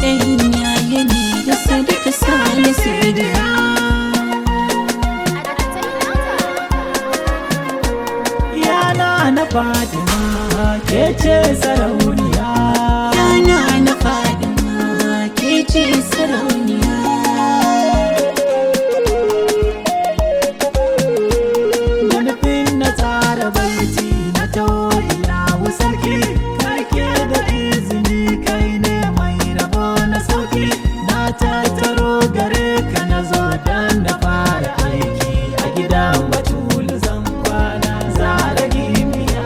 'ya'yan yaya ne da Sadiq Salisu Idiya. Yana na Fatima ke ce sarauniya. Yana na Fatima ke ce sarauniya. Da nufin na tsara baiti na tawo sarki, kai ke da izini kai ne mai rabo na sauki. Na tattaro gare ka na zo don na fara aiki a gidan Batulu zan kwana Zara Gimbiya.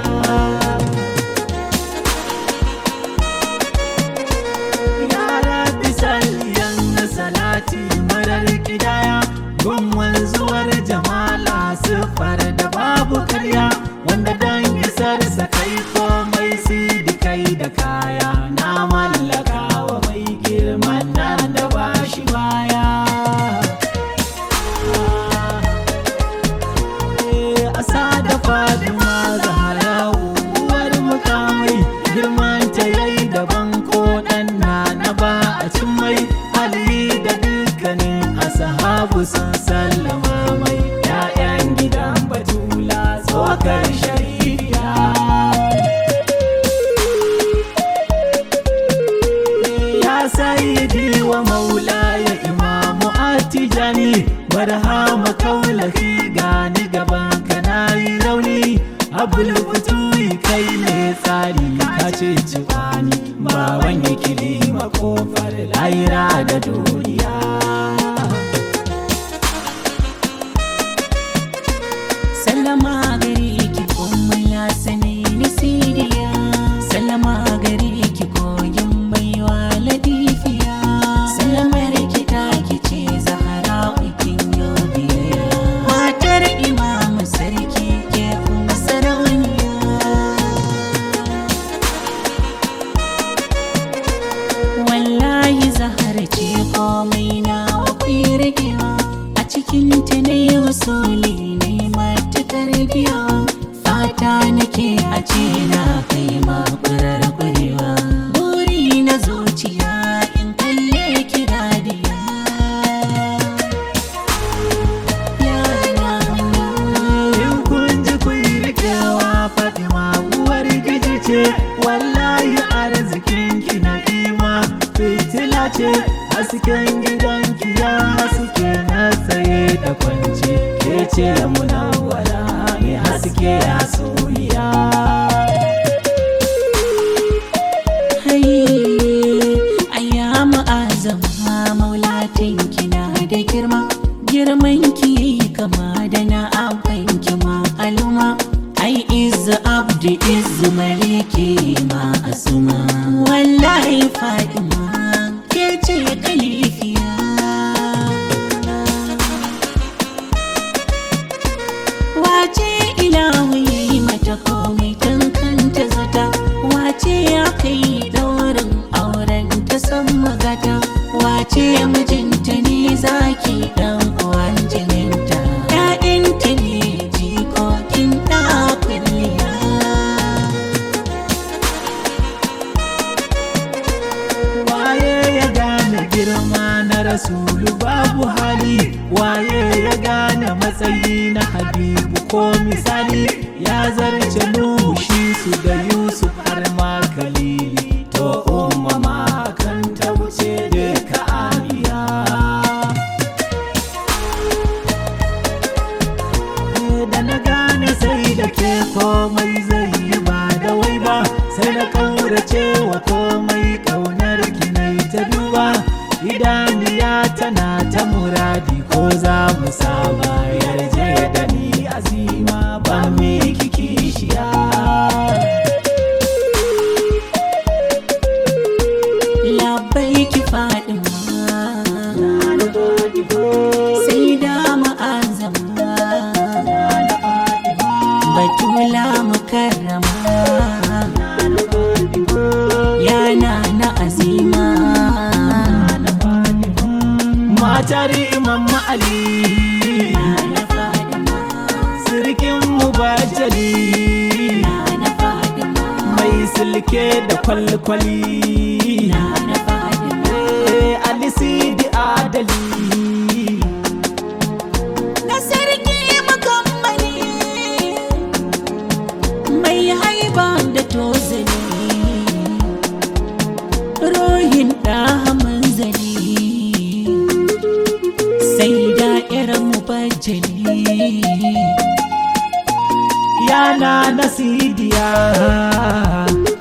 Ya Rabbi salliyan na salati marar kidaya, gun wanzuwar jamala siffar da babu karya, wanda dan isarsa kai komai sidi kai da kaya. Na mallaka wa mai girman nan da bashi baya. Asa da Fatima Zahra uwar mukamai, girman ta yayi daban ko dan na ba a cin mai. Ali da dukkanin ashabu sun sallama mai, 'ya'yan gidan Batula tsokar shari'a. Ya sayyidi wa maulaya imamu Attijani, barhama kaulafi gani gaban ka nayi rauni. Abul Futuhi kai ne tsari ka ce ciwani, bawan yakili makofar lahira da duniya. Sallama gare ki kuma ya sani ni Sidiya. Sallama gare ki koyin baiwa ladifiya. Sallamar ki ta ki ce Zahra kin yobiya. Matar Imamu sarki ke kuma sarauniya. Wallahi Zahra ce komai na akwai ragewa, a cikin ta ne wasoli ne matukar biya. Fata nake a ce na kai makurar kwarewa, buri na zuciya in kalle ki dadiya. In kun ji kun rikewa Fatima uwar giji ce, wallahi arzikin ki na ima fitila ce. Hasken gidanki ya haske na tsaye da kwance, ke ce munawwara mai haske a soyayya. Ayyamu azama maulatin kina da girma, girman ki yayi kama da na abban ki ma aluma. Ai izzu abdi izzu maliki ma asuma, wallahi Fatima ke ce kalifiya. Wace ilahu yayi mata komai tun kanta zata, wace ya kai daurin auren ta san magata, wace mijinta ne zaki dan uwan jininta, 'ya'yanta ne jikokin da kulliya. Waye ya gane girma na Rasulu babu hali, waye ya gane matsayi na Habibu ko misali. Ya zarce Nuhu shi su da Yusuf har ma Kalili, to umma ma kan ta wuce duka Aliya. Da na gane sai da ke komai zai yi ba da wai ba, sai na kaurace wa komai kaunar ki nai ta duba. Idaniya tana ta muradi ko za mu saba, yarje da ni azima ba me kishiya. Labbaiki Fatima, sai da ma'azama, Batula mukarrama, yana na azima. Matar Imam Ali, sirkin mubajali, mai silke da kwalkwali, sidi adali na sarki makammali mai haiba da tozali rohin da manzali sai da'irar mubajjali yana na sidiya